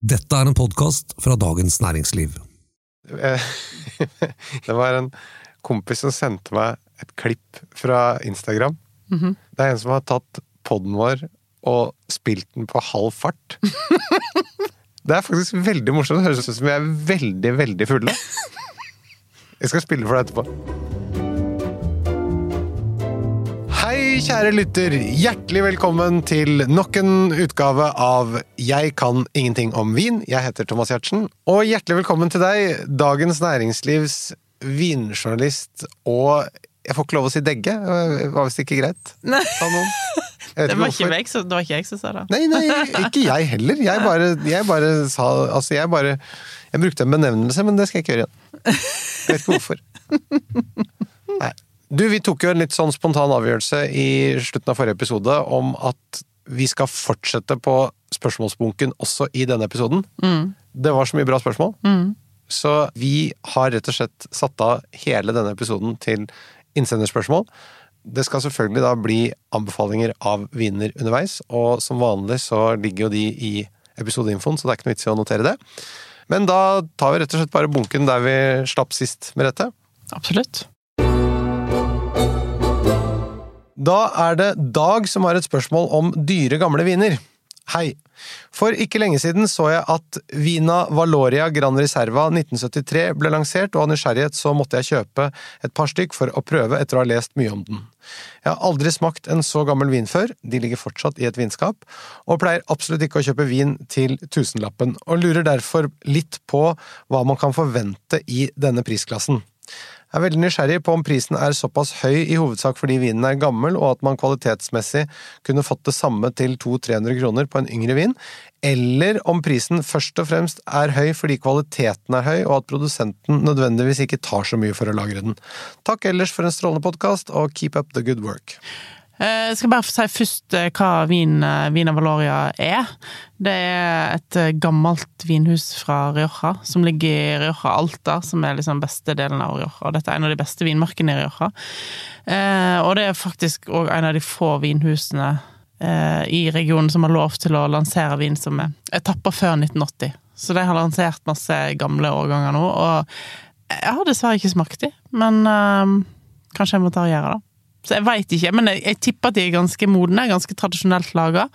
Dette en podcast fra Dagens Næringsliv. Det var en kompis som sendte meg et klipp fra Instagram. Det en som har tatt podden vår og spilt den på halv fart. Det faktisk veldig morsomt. Det høres ut som vi veldig, veldig fulle. Jeg skal spille for deg etterpå. Hei, kjære lytter. Hjertelig velkommen til nok en utgave av Jeg kan ingenting om vin. Jeg heter Thomas Giertsen. Og hjertelig velkommen til deg, Dagens Næringslivs vinjournalist. Og jeg får ikke lov å si degge. Det var visst ikke greit. Nei. Det var ikke jeg som sa det. Nei, ikke jeg heller. Jeg bare sa, altså jeg brukte en benevnelse, men det skal jeg ikke gjøre igjen. Jeg vet ikke hvorfor. Nei. Du, vi tok jo en litt sånn spontan avgjørelse i slutten av forrige episode om at vi skal fortsette på spørsmålsbunken også i denne episoden. Det var så mye bra spørsmål. Så vi har rett og slett satt av hele denne episoden til innsenderspørsmål. Det skal selvfølgelig da bli anbefalinger av viner underveis, og som vanlig så ligger jo de i episodeinfoen, så det ikke noe vits i å notere det. Men da tar vi rett og slett bare bunken der vi slapp sist med dette. Absolutt. Da det Dag som har et spørsmål om dyre gamle viner. Hei. For ikke lenge siden så jeg at Vina Valoria Gran Reserva 1973 ble lansert, og av nysgjerrighet så måtte jeg kjøpe et par stykk for å prøve etter å ha lest mye om den. Jeg har aldri smakt en så gammel vin før, de ligger fortsatt i et vinskap, og pleier absolutt ikke å kjøpe vin til tusenlappen, og lurer derfor litt på hva man kan forvente i denne prisklassen. Jeg veldig nysgjerrig på om prisen såpass høy i hovedsak fordi vinen gammel, og at man kvalitetsmessig kunne fått det samme til 200-300 kroner på en yngre vin, eller om prisen først og fremst høy fordi kvaliteten høy, og at produsenten nødvendigvis ikke tar så mye for å lagre den. Takk ellers for en strålende podcast, og keep up the good work. Jeg skal bare si først hva Vina Valoria Det et gammelt vinhus fra Rioja, som ligger i Rioja Alta, som liksom beste delen av Rioja. Dette en av de beste vinmarkene i Rioja. Og det faktisk også en av de få vinhusene i regionen som har lov til å lansere vin som tappet før 1980. Så de har lansert masse gamle årganger nå, og jeg har dessverre ikke smakt de, men kanskje jeg må ta og gjøre det. Så jeg vet ikke, men jeg tipper at de ganske modne, ganske tradisjonelt laget.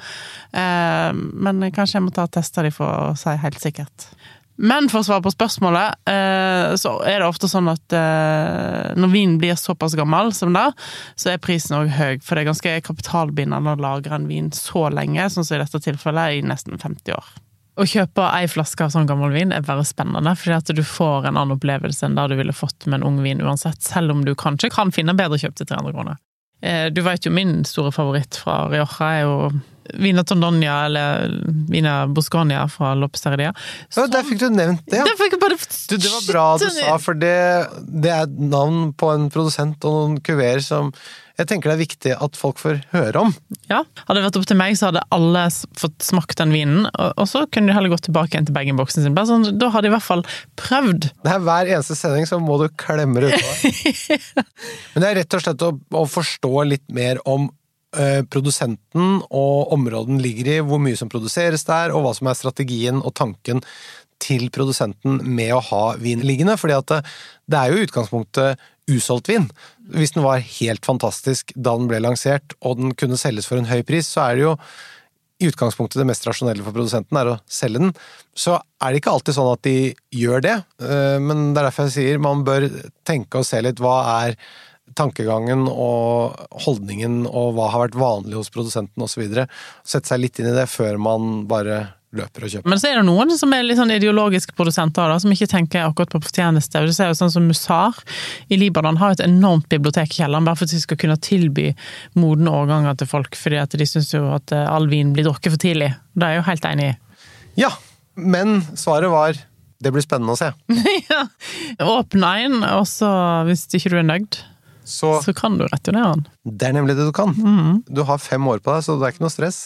Men kanskje jeg må ta og teste de for å si helt sikkert. Men for å svare på spørsmålet, så det ofte sånn at når vinen blir såpass gammel som det, så prisen også høy, for det ganske kapitalbindende å lagre en vin så lenge, sånn som i dette tilfellet, i nesten 50 år. Å kjøpe en flaske av sånn gammel vin bare spennende, fordi at du får en annen opplevelse enn det du ville fått med en ung vin uansett, selv om du kanskje kan finne bedre kjøp til 300 kroner. Du vet jo min store favoritt fra Rioja jo Vina Tondonia eller Vina Boscania fra Lopesteria. Så der fikk du nevnt det, ja. Det var bra du sa, for det et navn på en produsent og noen kuver som jeg tenker det viktig at folk får høre om. Ja, hadde det vært opp til meg, så hadde alle fått smakt den vinen, og så kunne de heller gått tilbake igjen til bag-in-boksen sin. Sånn, da hadde de i hvert fall prøvd. Det hver eneste sending, så må du klemme det ut av. Men det rett og slett å forstå litt mer om produsenten og området den ligger i, hvor mye som produseres der, og hva som strategien og tanken til produsenten med å ha vin liggende, fordi at det jo i utgangspunktet usolgt vin. Hvis den var helt fantastisk da den ble lansert, og den kunne selges for en høy pris, så det jo i utgangspunktet det mest rasjonelle for produsenten å selge den. Så det ikke alltid sånn at de gjør det, men det derfor jeg sier man bør tenke og se litt hva tankegangen og holdningen, og hva har vært vanlig hos produsenten og så videre. Sette seg litt inn i det før man bare løper og kjøper. Men så det noen som litt sånn ideologiske produsenter da, som ikke tenker akkurat på fortjeneste. Du ser jo sånn som Musar i Libanon har et enormt bibliotek i kjelleren, bare for at de skal kunne tilby modne årganger til folk, fordi at de synes jo at all vin blir drukket for tidlig. Det jeg jo helt enig i. Ja, men svaret var det blir spennende å se. Ja, åpne en, og så hvis ikke du nøyd, så kan du returnere den. Det nemlig det du kan. Du har 5 år på deg, så det ikke noe stress.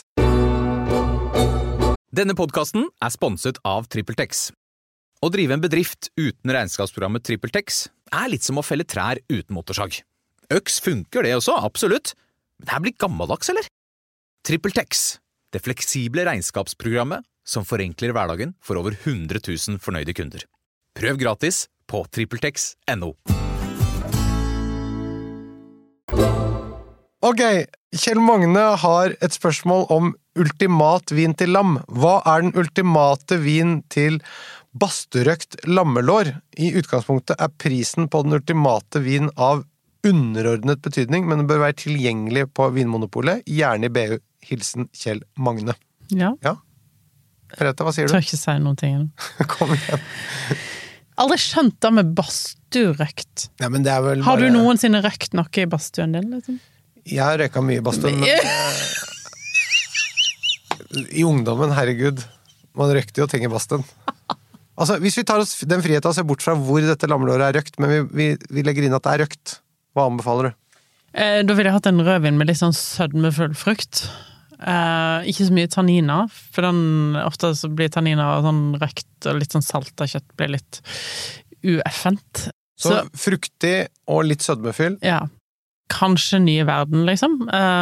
Denne podcasten sponset av TrippelTex. Å drive en bedrift uten regnskapsprogrammet TrippelTex litt som å felle trær uten motorsag. Øks funker det også, absolutt. Men det blir gammeldags, eller? TrippelTex. det fleksible regnskapsprogrammet som forenkler hverdagen for over 100 000 fornøyde kunder. Prøv gratis på TrippelTex.no. Ok, Kjell Magne har et spørsmål om ultimat vin til lam. Hva er den ultimate vin til badstuerøkt lammelår? I utgangspunktet er prisen på den ultimate vin av underordnet betydning, men den bør være tilgjengelig på Vinmonopolet, gjerne i BU. Hilsen Kjell Magne. Ja. Grete, hva sier du? Tør ikke si noen ting. Kom igjen. Aldri skjønt det med badstuerøkt. Ja, men det er vel Har du bare... noensinne røkt noe i badstuen din, liksom? Jeg har røyka mye i badstuen, men i ungdommen, herregud, man røykte jo ting i badstuen. Altså, hvis vi tar oss den friheten og ser bort fra hvor dette lammelåret er røkt, men vi legger inn at det er røkt, hva anbefaler du? Da ville jeg hatt en rødvin med litt sånn sødmefull frukt. Ikke så mye tanniner, for ofte så blir tanniner sånn røkt og litt sånn salt av kjøtt blir litt ueffent. Så fruktig og litt sødmefyll? Ja. Kanskje nye verden, liksom.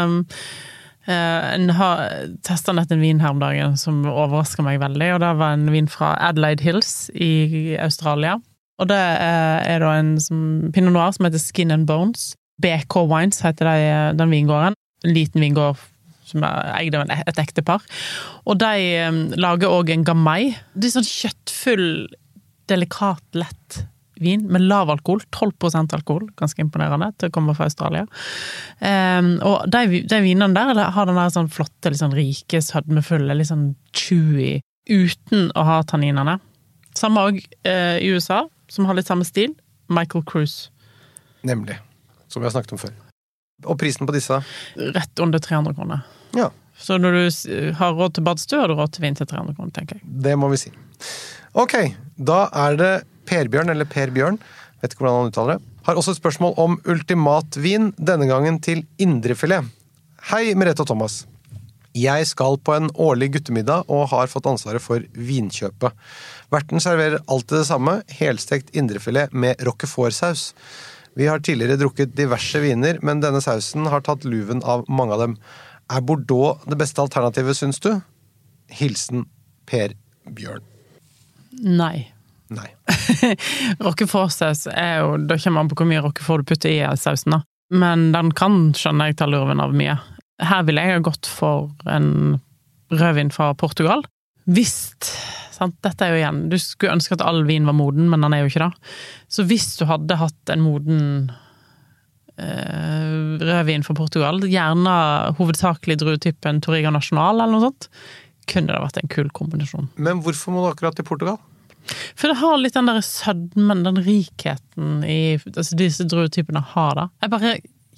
Jeg har testet nett en vin her om dagen som overrasker meg veldig, og det var en vin fra Adelaide Hills i Australia. Og det er da en Pinot Noir som heter Skin and Bones. BK Wines heter den vingården. En liten vingård som er eid av et ektepar. Og de lager også en gamay. Det er sånn kjøttfull, delikat, lett vin med lav alkohol, 12% alkohol, ganske imponerende til å komme fra Australia. Og de vinene der har den der sånn flotte, litt sånn rike, sødmefulle, litt sånn chewy, uten å ha tanninene. Samme også i USA, som har litt samme stil, Michael Kruse. Nemlig, som vi har snakket om før. Og prisen på disse? Rett under 300 kroner. Ja. Så når du har råd til badstue, har du råd til vin til 300 kroner, tenker jeg. Det må vi si. Ok, da er det Per-Bjørn, eller Per-Bjørn, vet ikke hvordan han uttaler det, har også et spørsmål om ultimat vin, denne gangen til indrefilet. Hei, Merete og Thomas. Jeg skal på en årlig guttemiddag og har fått ansvaret for vinkjøpet. Verten serverer alltid det samme, helstekt indrefilet med roquefort-saus. Vi har tidligere drukket diverse viner, men denne sausen har tatt luven av mange av dem. Er Bordeaux det beste alternativet, synes du? Hilsen Per-Bjørn. Nei. Roquefort-saus er jo, da kommer man på hvor mye roquefort du putter i sausen da. Men den kan, skjønner jeg, ta luven av mye. Her vil jeg ha gått for en rødvin fra Portugal. Visst, sant? Dette er jo igjen, du skulle ønske at all vin var moden, men den er jo ikke det. Så hvis du hadde hatt en moden rødvin fra Portugal, gjerne hovedsakelig druetypen Touriga Nacional eller noe sånt, kunne det vært en kul kombinasjon. Men hvorfor må du akkurat til Portugal? For det har litt den der sødmen, den rikheten i disse druetypene har da. Jeg bare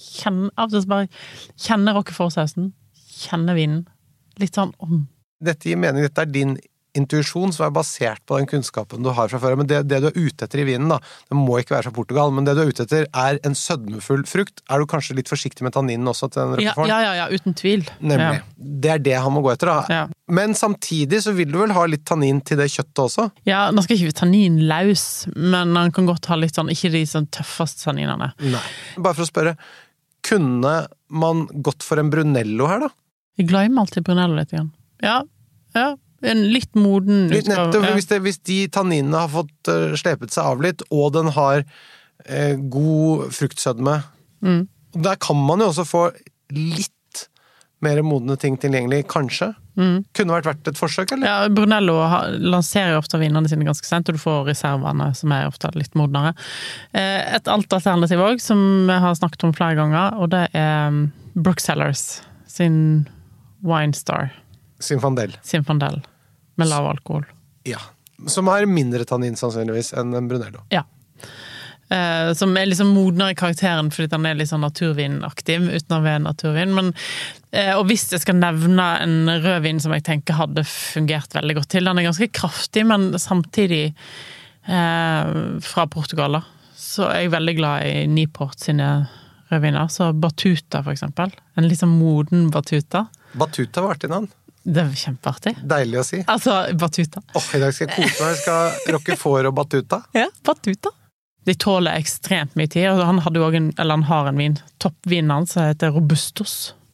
kjenner roquefort-sausen, kjenner vinen, litt sånn om. Dette gir mening, dette er din intuisjon som er basert på den kunnskapen du har fra før, men det du er ute etter i vinen da, det må ikke være fra Portugal, men det du er ute etter er en sødmefull frukt. Er du kanskje litt forsiktig med tanninen også til den roqueforten? Ja, uten tvil. Nemlig. Ja. Det er det han må gå etter da. Ja. Men samtidig så vil du vel ha litt tannin til det kjøttet også? Ja, den skal ikke være tanninlaus, men den kan godt ha litt sånn, ikke de sånn tøffeste tanninene. Nei. Bare for å spørre, kunne man gått for en Brunello her da? Jeg glemmer alltid Brunello litt igjen. Ja. En litt moden utgave. Hvis de tanninene har fått slepet seg av litt, og den har god fruktsødme, der kan man jo også få litt mer modne ting tilgjengelig, kanskje. Kunne vært verdt et forsøk, eller? Ja, Brunello lanserer jo ofte vinene sine ganske sent, og du får reservene som er ofte litt modnere. Et alt alternativ også, som jeg har snakket om flere ganger, og det er Brooksellers sin Winestar. Zinfandel, med lav alkohol. Ja, som har mindre tannin sannsynligvis enn en Brunello. Ja. Som er liksom modnere i karakteren, fordi den er litt sånn naturvinaktig, uten å være naturvin. Men, og hvis jeg skal nevne en rødvin som jeg tenker hadde fungert veldig godt til, den er ganske kraftig, men samtidig fra Portugal, da, så er jeg veldig glad i Niport sine rødviner. Så Batuta, for eksempel. En litt sånn moden Batuta. Batuta var artig navn. Det er kjempeartig. Deilig å si. Altså, Batuta. I dag skal jeg kose meg. Jeg skal roquefort og Batuta. Ja, Batuta. De tåler ekstremt mye tid, og han har en vin, toppvinen hans heter Robustos.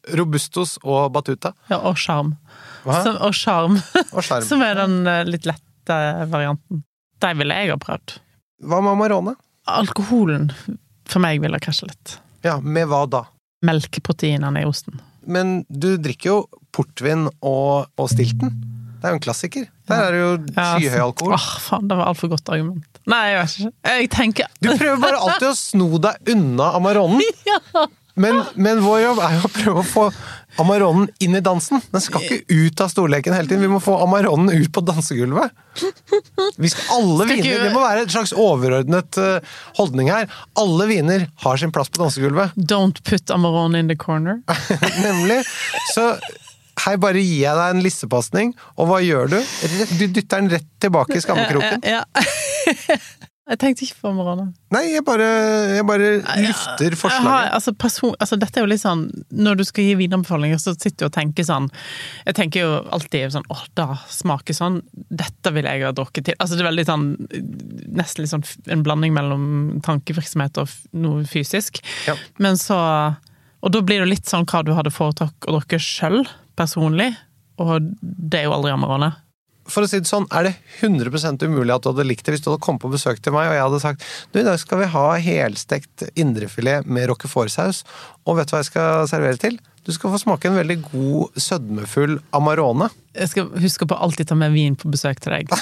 Robustos og Batuta. Ja, og charm. Hva? Og charm. Og charm. Som den litt lette varianten. De ville jeg ha prøvd. Hva med Amarone? Alkoholen for meg ville krasje litt. Ja, med hva da? Melkeproteinene i osten. Men du drikker jo portvin og stilten. Det jo en klassiker. Der det jo skyhøy alkohol. Faen, det var alt for godt argument. Nei, jeg vet ikke. Jeg tenker... Du prøver bare alltid å sno deg unna Amaronen. Ja. Men vår jobb jo å prøve å få Amaronen inn i dansen. Den skal ikke ut av storleken hele tiden. Vi må få Amaronen ut på dansegulvet. Vi skal alle viner. Det må være et slags overordnet holdning her. Alle viner har sin plass på dansegulvet. Don't put Amarone in the corner. Nemlig. Så her bare gir jeg deg en lissepasning, og hva gjør du? Du dytter den rett tilbake i skammekroken. Ja. Jeg tenkte ikke på Amarone. Nei, jeg bare lufter forslaget. Dette jo litt sånn, når du skal gi vinanbefalinger, så sitter du og tenker sånn, jeg tenker jo alltid sånn, da smaker sånn, dette vil jeg ha drukket til. Altså det veldig sånn, nesten litt sånn en blanding mellom tankevirksomhet og noe fysisk. Ja. Men så, og da blir det litt sånn hva du hadde foretrakk å drukke selv, personlig, og det jo aldri Amarone. For å si det sånn, det 100% umulig at du hadde likt det hvis du hadde kommet på besøk til meg, og jeg hadde sagt, i dag skal vi ha helstekt indrefilet med roquefort-saus, og vet du hva jeg skal servere til? Du skal få smake en veldig god, sødmefull Amarone. Jeg skal huske på å alltid ta med vin på besøk til deg.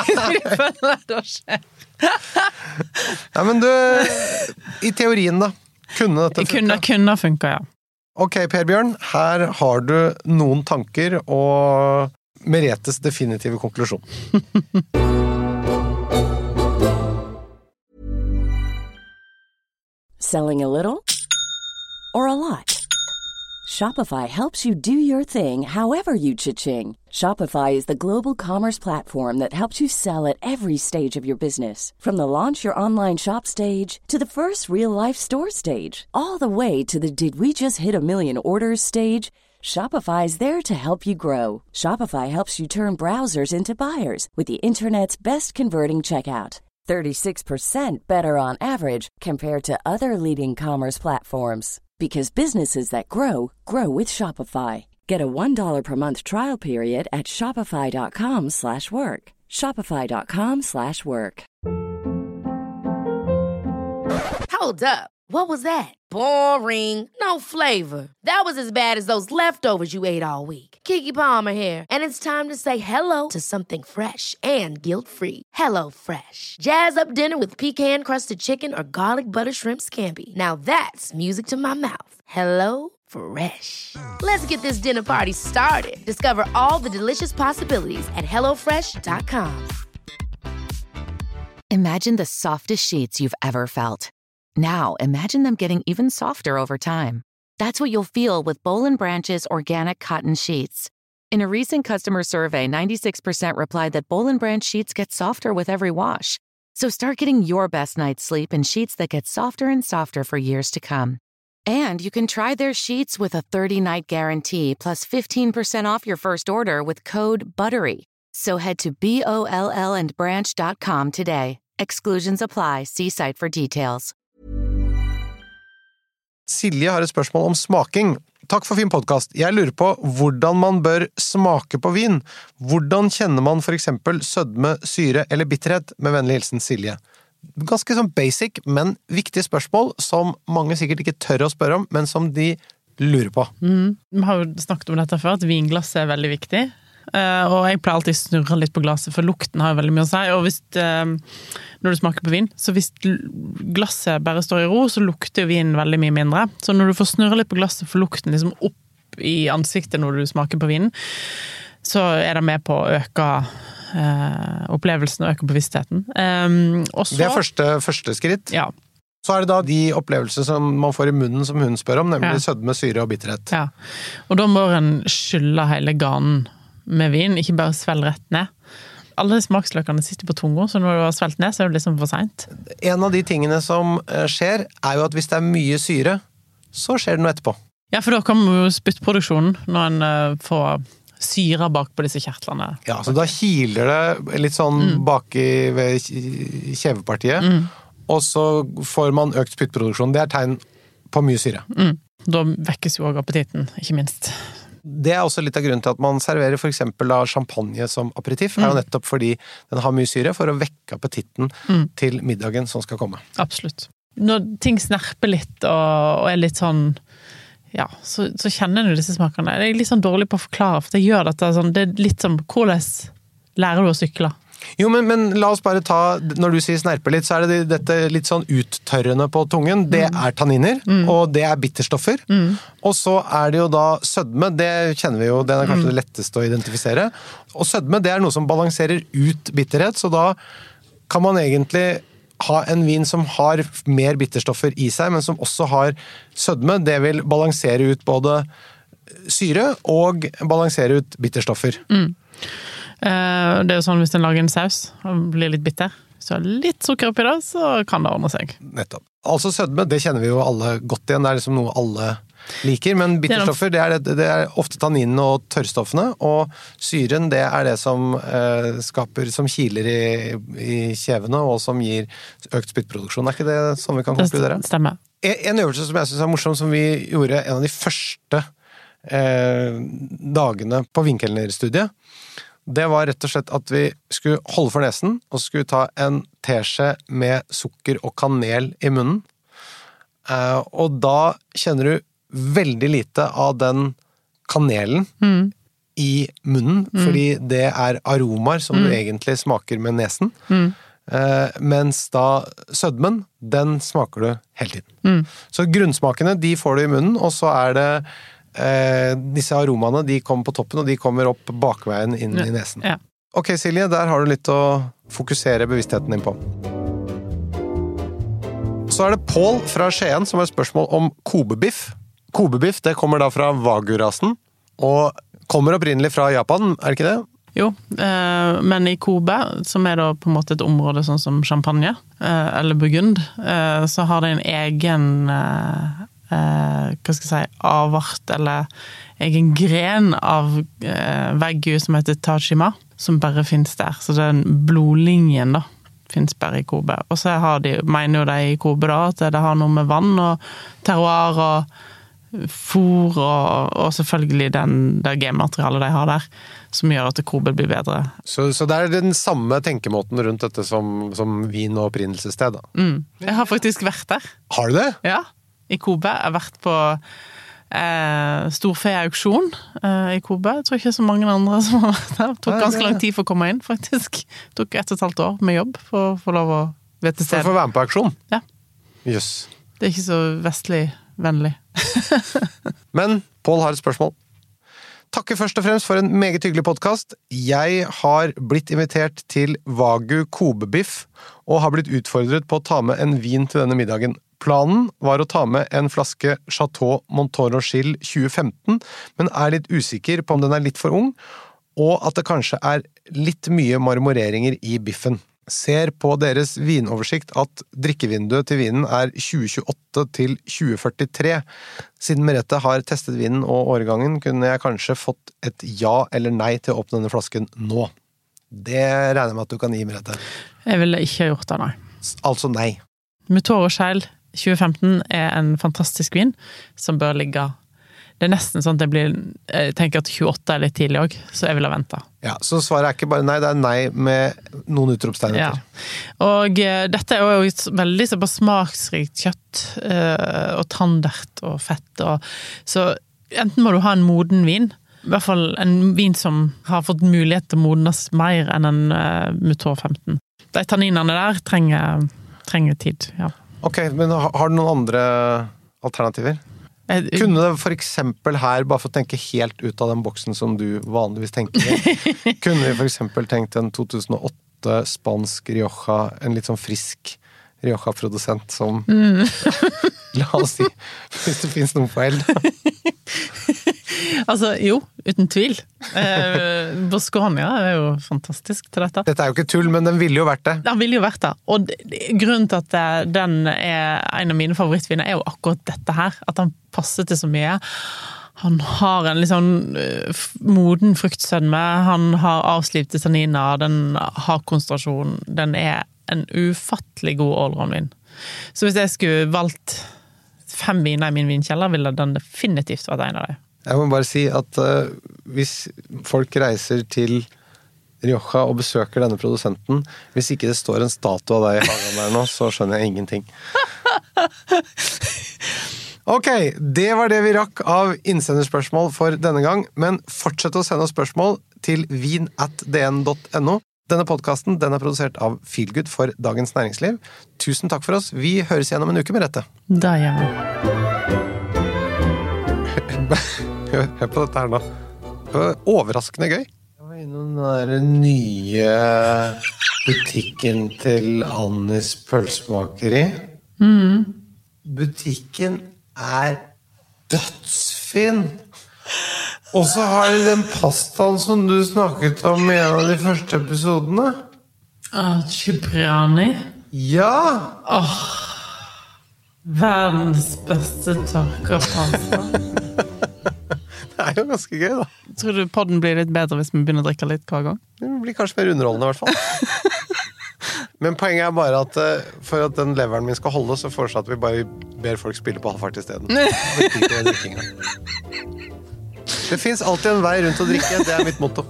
Ja, men du, i teorien da, kunne dette funka? Kunne funka, ja. Ok, Per Bjørn, her har du noen tanker, og Meretes definitive konklusjon. Selling a little or a lot? Shopify helps you do your thing however you cha-ching. Shopify is the global commerce platform that helps you sell at every stage of your business. From the launch your online shop stage to the first real-life store stage, all the way to the did we just hit a million orders stage. Shopify is there to help you grow. Shopify helps you turn browsers into buyers with the internet's best converting checkout. 36% better on average compared to other leading commerce platforms. Because businesses that grow, grow with Shopify. Get a $1 per month trial period at shopify.com/work. Shopify.com/work. Hold up. What was that? Boring. No flavor. That was as bad as those leftovers you ate all week. Keke Palmer here, and it's time to say hello to something fresh and guilt-free. Hello Fresh. Jazz up dinner with pecan-crusted chicken or garlic butter shrimp scampi. Now that's music to my mouth. Hello Fresh. Let's get this dinner party started. Discover all the delicious possibilities at HelloFresh.com. Imagine the softest sheets you've ever felt. Now, imagine them getting even softer over time. That's what you'll feel with Boll & Branch's organic cotton sheets. In a recent customer survey, 96% replied that Boll & Branch sheets get softer with every wash. So start getting your best night's sleep in sheets that get softer and softer for years to come. And you can try their sheets with a 30-night guarantee plus 15% off your first order with code BUTTERY. So head to BOLLandbranch.com today. Exclusions apply. See site for details. Silje har et spørsmål om smaking. Takk for fin podcast. Jeg lurer på hvordan man bør smake på vin. Hvordan kjenner man for eksempel sødme, syre eller bitterhet? Med vennlig hilsen Silje. Ganske sånn basic, men viktige spørsmål som mange sikkert ikke tør å spørre om, men som de lurer på. Vi har jo snakket om dette før, at vinglass er veldig viktig. Og jeg pleier alltid å snurre litt på glasset, for lukten har jo veldig mye å si. Og hvis, når du smaker på vin, så hvis glasset bare står i ro, så lukter jo vinen veldig mye mindre. Så når du får snurre litt på glasset, får lukten liksom opp i ansiktet når du smaker på vinen, så er det med på å øke opplevelsen og øke bevisstheten. Også, det er første skritt. Ja. Så er det da de opplevelser som man får i munnen som hun spør om, nemlig sødme, syre og bitterhet. Ja, og da må en skylle hele ganen med vin, ikke bare svelge rett ned. Alle smaksløkene sitter på tunga, så når du har svelget ned, så er det liksom for sent. En av de tingene som skjer, er jo at hvis det er mye syre, så skjer det noe etterpå. Ja, for da kommer jo spyttproduksjonen når en får syre bak på disse kjertlene. Ja, så da kiler det litt sånn bak ved kjevepartiet, og så får man økt spyttproduksjon. Det er tegn på mye syre. Da vekkes jo også appetitten, ikke minst. Det også litt av grunnen til at man serverer for eksempel da champagne som aperitif, er jo nettopp fordi den har mye syre for å vekke appetitten til middagen som skal komme. Absolutt. Når ting snerper litt og er litt sånn, ja, så kjenner du disse smakene. Det er litt sånn dårlig på å forklare, for det gjør dette sånn, det er litt som, hvordan lærer du å sykle? Jo, men la oss bare ta, når du sier snerpe litt, så er det dette litt sånn uttørrende på tungen. Det er tanniner, og det er bitterstoffer. Og så er det jo da sødme, det kjenner vi jo, det er kanskje det letteste å identifisere. Og sødme, det er noe som balanserer ut bitterhet, så da kan man egentlig ha en vin som har mer bitterstoffer i seg, men som også har sødme. Det vil balansere ut både syre og balansere ut bitterstoffer. Det er jo sånn hvis en lager en saus og blir litt bitter, så litt sukker oppi det, så kan det ordne seg. Nettopp. Altså sødme, det kjenner vi jo alle godt igjen, det er liksom noe alle liker, men bitterstoffer, det er ofte tanninene og tørrstoffene, og syren, det er det som skaper, som kiler i kjevene, og som gir økt spyttproduksjon. Er ikke det sånn vi kan konkludere? Det stemmer. En øvelse som jeg synes er morsom, som vi gjorde en av de første dagene på Vinkelner-studiet, det var rett og slett at vi skulle holde for nesen, og så skulle vi ta en teskje med sukker og kanel i munnen. Og da kjenner du veldig lite av den kanelen i munnen, fordi det er aromaer som du egentlig smaker med nesen. Mens da sødmen, den smaker du hele tiden. Så grunnsmakene, de får du i munnen, og så er det disse aromaene, de kommer på toppen, og de kommer opp bakveien inn i nesen. Ja. Ok, Silje, der har du litt å fokusere bevisstheten din på. Så er det Paul fra Skien som har et spørsmål om kobebiff. Kobebiff, det kommer da fra Wagyu-rasen, og kommer opprinnelig fra Japan, er det ikke det? Jo, men i Kobe, som er da på en måte et område sånn som Champagne, eller Burgund, så har det en egen hva skal jeg si, avart eller egen gren av Wagyu som heter Tajima, som bare finnes der. Så den blodlinjen da, finnes bare i Kobe. Og så mener jo de i Kobe da, at det har noe med vann og terroir og fôr og selvfølgelig det genmaterialet de har der, som gjør at Kobe blir bedre. Så det er den samme tenkemåten rundt dette som vin og opprinnelsessted da? Jeg har faktisk vært der. Har du det? Ja. I Kobe. Jeg har vært på storfeauksjon i Kobe. Jeg tror ikke så mange andre som har vært der. Det tok ganske lang tid for å komme inn, faktisk. Det tok 1,5 år med jobb for å få lov å vite stedet. For å være med på auksjon? Ja. Yes. Det er ikke så vestlig vennlig. Men Paul har et spørsmål. Takker først og fremst for en meget hyggelig podcast. Jeg har blitt invitert til Wagyu Kobe-biff, og har blitt utfordret på å ta med en vin til denne middagen. Planen var å ta med en flaske Chateau Montreux 2015, men er litt usikker på om den er litt for ung, og at det kanskje er litt mye marmoreringer i biffen. Ser på deres vinoversikt at drikkevinduet til vinen er 2028 til 2043. Siden Merete har testet vinen og årgangen, kunne jeg kanskje fått et ja eller nei til å åpne denne flasken nå. Det regner jeg med at du kan gi, Merete. Jeg ville ikke gjort det, nei. Altså nei. Montreux 2015 er en fantastisk vin som bør ligge. Det er nesten sånn at jeg tenker at 28 er litt tidlig også, så jeg vil ha ventet. Ja, så svaret er ikke bare nei, det er nei med noen utropstegn etter. Ja. Og dette er jo et veldig såpass smaksrikt kjøtt, og tandert og fett. Så enten må du ha en moden vin, i hvert fall en vin som har fått mulighet til å modnes mer enn en Montreux 15. De tanninene der trenger tid, ja. Ok, men har du noen andre alternativer? Kunne det for eksempel her, bare for å tenke helt ut av den boksen som du vanligvis tenker i, kunne vi for eksempel tenkt en 2008 spansk Rioja, en litt sånn frisk Rioja-produsent som, la oss si, hvis det finnes noen feil. Altså, jo, uten tvil. Bosconia er jo fantastisk til dette. Dette er jo ikke tull, men den ville jo vært det. Den ville jo vært det. Og grunnen til at den er en av mine favorittviner er jo akkurat dette her. At han passer til så mye. Han har en litt sånn moden fruktsødme, han har avslipte tanniner, den har konsentrasjon, den er en ufattelig god allround-vin. Så hvis jeg skulle valgt 5 viner I min vinkjeller, ville den definitivt vært en av dem. Jeg må bare si at hvis folk reiser til Rioja og besøker denne produsenten, hvis ikke det står en statue av deg I hagen der nå, så skjønner jeg ingenting. Ok, det var det vi rakk av innsenderspørsmål for denne gang, men fortsett å sende oss spørsmål til vin@dn.no. Denne podcasten, den produsert av Feelgood for Dagens Næringsliv. Tusen takk for oss. Vi høres igjen om en uke med dette. Da gjør vi. Hør på dette her nå. Det var overraskende gøy. Jeg var innom den der nye butikken til Annis pølsemakeri. Butikken dødsfin. Og så har de den pastaen som du snakket om I en av de første episodene. Cipriani. Ja! Verdens beste tørkepasta. Det jo ganske gøy, da. Tror du podden blir litt bedre hvis vi begynner å drikke litt hver gang? Det blir kanskje mer underholdende I hvert fall. Men poenget bare at for at den leveren min skal holde, så foreslår at vi bare ber folk spille på halvfart I stedet. Det finnes alltid en vei rundt å drikke, det mitt motto.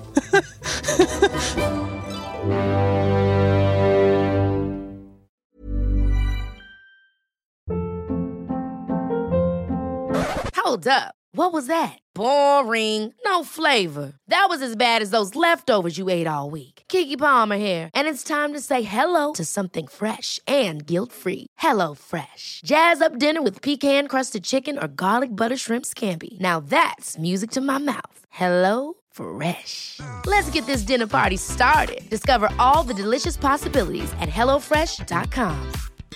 Hold up. What was that? Boring. No flavor. That was as bad as those leftovers you ate all week. Keke Palmer here, and it's time to say hello to something fresh and guilt-free. Hello Fresh. Jazz up dinner with pecan-crusted chicken or garlic butter shrimp scampi. Now that's music to my mouth. Hello Fresh. Let's get this dinner party started. Discover all the delicious possibilities at hellofresh.com.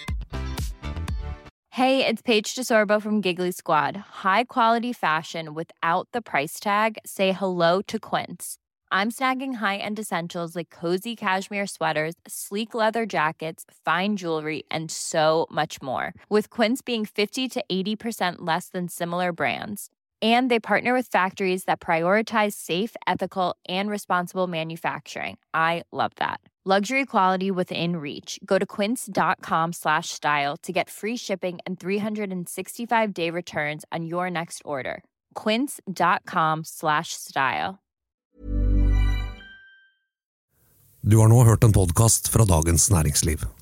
Hey, it's Paige DeSorbo from Giggly Squad. High quality fashion without the price tag. Say hello to Quince. I'm snagging high-end essentials like cozy cashmere sweaters, sleek leather jackets, fine jewelry, and so much more. With Quince being 50 to 80% less than similar brands. And they partner with factories that prioritize safe, ethical, and responsible manufacturing. I love that. Luxury quality within reach. Go to quince.com/style to get free shipping and 365-day returns on your next order. Quince.com/style. Du har nå hørt en podcast fra Dagens Næringsliv.